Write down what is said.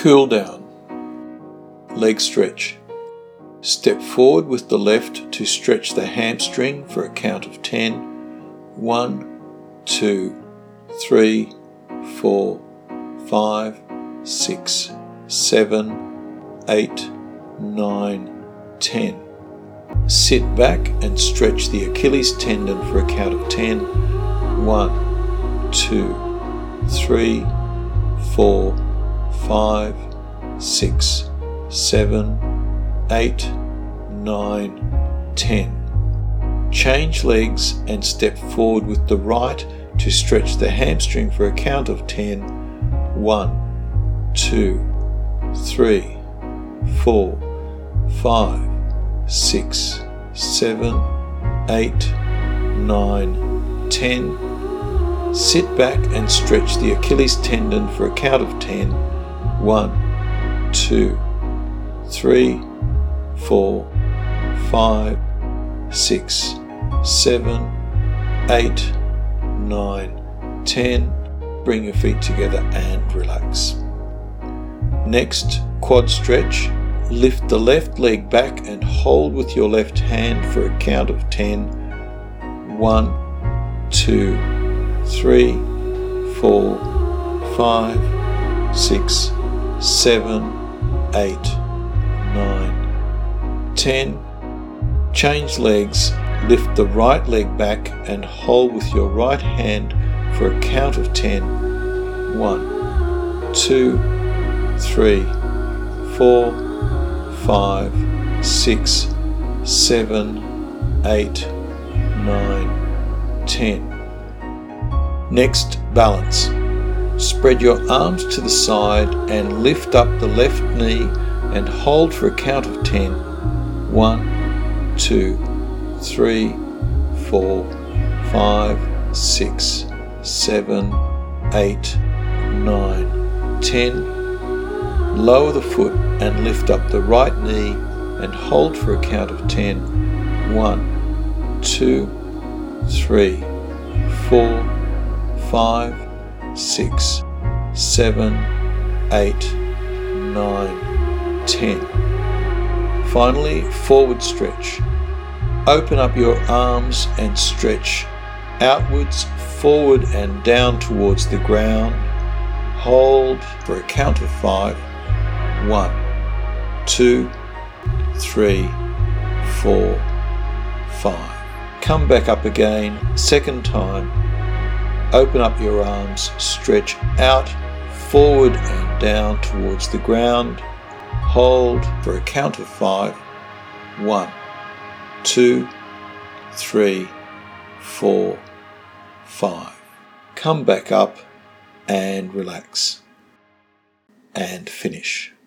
Cool down. Leg stretch. Step forward with the left to stretch the hamstring for a count of 10. 1, 2, 3, 4, 5, 6, 7, 8, 9, 10. Sit back and stretch the Achilles tendon for a count of 10. 1, 2, 3, 4, 5, 6, 7, 8, 9, 10. Change legs and step forward with the right to stretch the hamstring for a count of 10. 1, 2, 3, 4, 5, 6, 7, 8, 9, 10. Sit back and stretch the Achilles tendon for a count of 10. 1, 2, 3, 4, 5, 6, 7, 8, 9, 10. Bring your feet together and relax. Next, quad stretch. Lift the left leg back and hold with your left hand for a count of 10. 1, 2, 3, 4, 5, 6, 7, 8, 9, 10. Change legs. Lift the right leg back and hold with your right hand for a count of 10. 1, 2, 3, 4, 5, 6, 7, 8, 9, 10. Next, balance. Spread your arms to the side and lift up the left knee and hold for a count of 10. 1, 2, 3, 4, 5, 6, 7, 8, 9, 10. Lower the foot and lift up the right knee and hold for a count of 10. 1, 2, 3, 4, 5, 6, 7, 8, 9, 10. Finally, forward stretch. Open up your arms and stretch outwards, forward and down towards the ground. Hold for a count of 5. 1, 2, 3, 4, 5. Come back up again, second time. Open up your arms, stretch out, forward and down towards the ground. Hold for a count of 5. 1, 2, 3, 4, 5. Come back up and relax and finish.